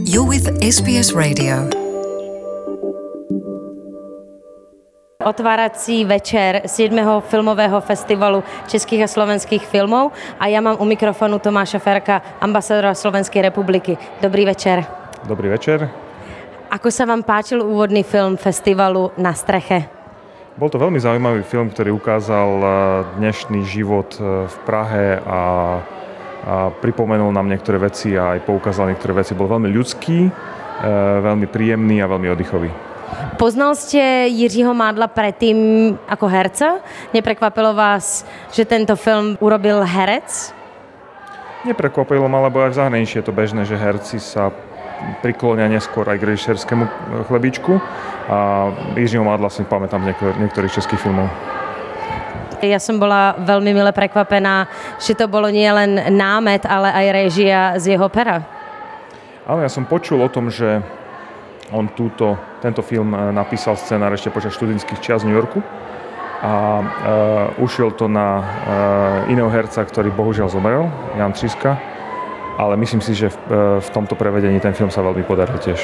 You're with SBS Radio. Otvárací večer 7. filmového festivalu českých a slovenských filmov a ja mám u mikrofonu Tomáša Ferka, ambasadora Slovenskej republiky. Dobrý večer. Dobrý večer. Ako sa vám páčil úvodný film festivalu Na streche? Bol to veľmi zaujímavý film, ktorý ukázal dnešný život v Prahe a pripomenul nám niektoré veci a aj poukázal niektoré veci. Bol veľmi ľudský, veľmi príjemný a veľmi oddychový. Poznal ste Jiřího Mádla predtým ako herca? Neprekvapilo vás, že tento film urobil herec? Neprekvapilo ma, lebo aj v zahraničí je to bežné, že herci sa priklonia neskôr aj k režisérskému chlebíčku a Jiřího Mádla si pamätám z niektorých českých filmov. Ja som bola veľmi mile prekvapená, že to bolo nie len námet, ale aj réžia z jeho pera. Áno, ja som počul o tom, že on tento film napísal scenár ešte počas študentských čias v New Yorku a ušiel to na iného herca, ktorý bohužiaľ zomrel, Jan Třiska, ale myslím si, že v tomto prevedení ten film sa veľmi podaril tiež.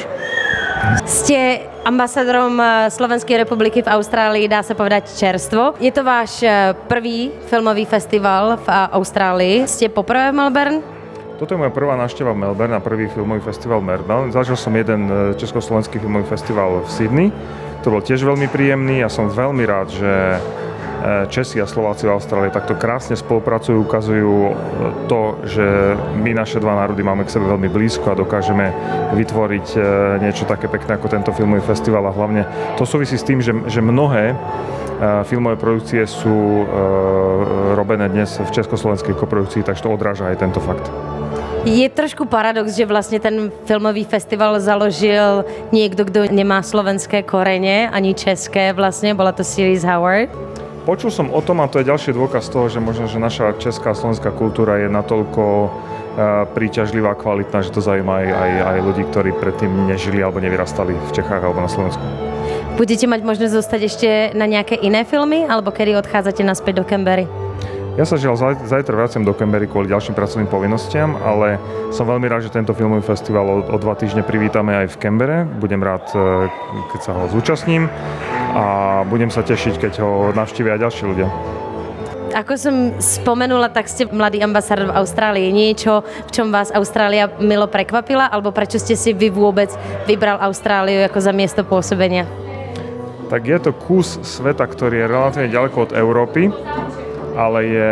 Ste ambasadorom Slovenskej republiky v Austrálii, dá sa povedať čerstvo. Je to váš prvý filmový festival v Austrálii. Ste poprvé v Melbourne? Toto je moja prvá návšteva v Melbourne a prvý filmový festival v Melbourne. Zažil som jeden československý filmový festival v Sydney. To bol tiež veľmi príjemný a som veľmi rád, že Česi a Slováci v Austrálii takto krásne spolupracujú, ukazujú to, že my naše dva národy máme k sebe veľmi blízko a dokážeme vytvoriť niečo také pekné ako tento filmový festival a hlavne to súvisí s tým, že mnohé filmové produkcie sú robené dnes v československej koprodukcii, takže to odráža aj tento fakt. Je trošku paradox, že vlastne ten filmový festival založil niekto, kto nemá slovenské korene, ani české vlastne, bola to Series Howard. Počul som o tom a to je ďalší dôkaz toho, že možno, že naša česká a slovenská kultúra je natoľko príťažlivá a kvalitná, že to zaujíma aj ľudí, ktorí predtým nežili alebo nevyrastali v Čechách alebo na Slovensku. Budete mať možnosť zostať ešte na nejaké iné filmy, alebo kedy odchádzate naspäť do Canberry? Ja sa žiaľ zajtra vraciam do Canberry kvôli ďalším pracovným povinnostiam, ale som veľmi rád, že tento filmový festival o 2 týždne privítame aj v Canberre. Budem rád, keď sa ho zúčastním a budem sa tešiť, keď ho navštívia aj ďalší ľudia. Ako som spomenula, tak ste mladý ambasádor v Austrálii. Niečo, v čom vás Austrália milo prekvapila, alebo prečo ste si vy vôbec vybral Austráliu ako za miesto pôsobenia? Tak je to kus sveta, ktorý je relatívne ďaleko od Európy, ale je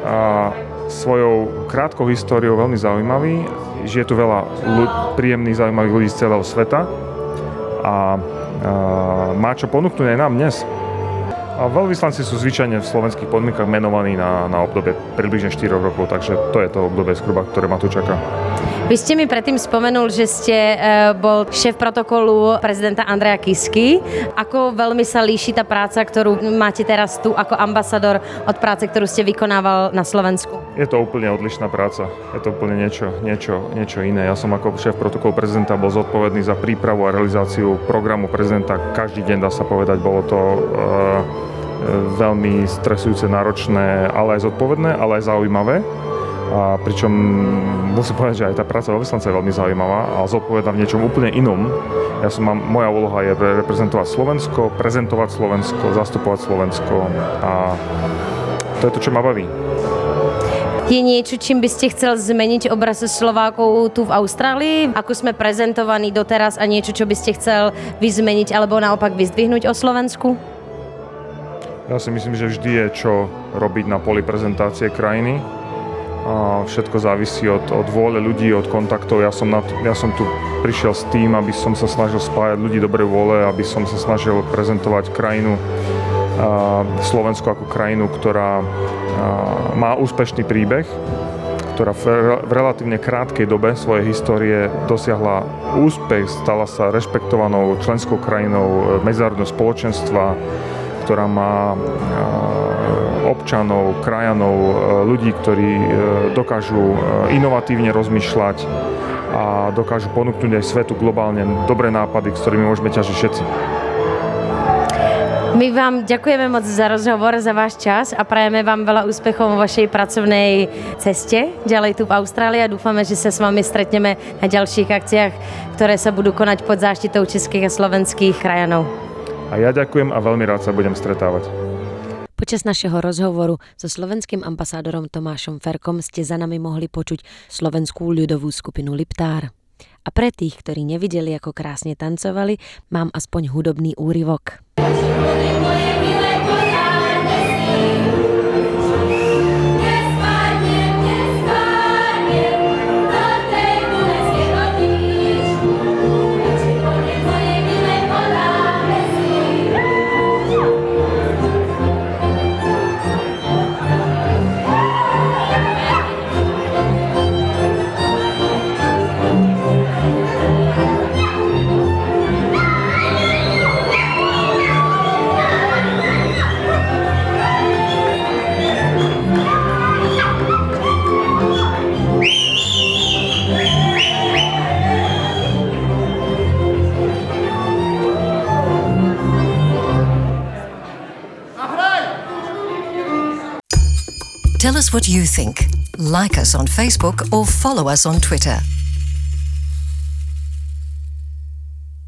svojou krátkou históriou veľmi zaujímavý. Žije tu veľa príjemných, zaujímavých ľudí z celého sveta a má čo ponúknuť aj nám dnes. A veľvyslanci sú zvyčajne v slovenských podmienkach menovaní na obdobie približne 4 rokov, takže to je to obdobie zhruba, ktoré ma tu čaká. Vy ste mi predtým spomenul, že ste bol šéf protokolu prezidenta Andreja Kisky. Ako veľmi sa líši tá práca, ktorú máte teraz tu ako ambasador od práce, ktorú ste vykonával na Slovensku? Je to úplne odlišná práca. Je to úplne niečo iné. Ja som ako šéf protokolu prezidenta bol zodpovedný za prípravu a realizáciu programu prezidenta. Každý deň, dá sa povedať, bolo to veľmi stresujúce, náročné, ale aj zodpovedné, ale aj zaujímavé. A pričom musím povedať, že aj tá práca veľvyslanca je veľmi zaujímavá a zodpovedná v niečom úplne inom. Moja úloha je reprezentovať Slovensko, prezentovať Slovensko, zastupovať Slovensko a to je to, čo ma baví. Je niečo, čím by ste chcel zmeniť obraz Slovákov tu v Austrálii? Ako sme prezentovaní doteraz a niečo, čo by ste chcel vyzmeniť alebo naopak vyzdvihnúť o Slovensku? Ja si myslím, že vždy je čo robiť na poli prezentácie krajiny. A všetko závisí od vôle ľudí, od kontaktov. Ja som tu prišiel s tým, aby som sa snažil spájať ľudí dobrej vôle, aby som sa snažil prezentovať krajinu, Slovensko ako krajinu, ktorá má úspešný príbeh, ktorá v relatívne krátkej dobe svojej histórie dosiahla úspech, stala sa rešpektovanou členskou krajinou medzinárodného spoločenstva, ktorá má občanov, krajanov, ľudí, ktorí dokážu inovatívne rozmýšľať a dokážu ponúknuť aj svetu globálne dobré nápady, s ktorými môžeme ťažiť všetci. My vám ďakujeme moc za rozhovor, za váš čas a prajeme vám veľa úspechov vo vašej pracovnej ceste ďalej tu v Austrálii a dúfame, že sa s vami stretneme na ďalších akciách, ktoré sa budú konať pod záštitou českých a slovenských krajanov. A ja ďakujem a veľmi rád sa budem stretávať. Počas našeho rozhovoru so slovenským ambasádorom Tomášom Ferkom ste za nami mohli počuť slovenskú ľudovú skupinu Liptár. A pre tých, ktorí nevideli, ako krásne tancovali, mám aspoň hudobný úryvok. Tell us what you think. Like us on Facebook or follow us on Twitter.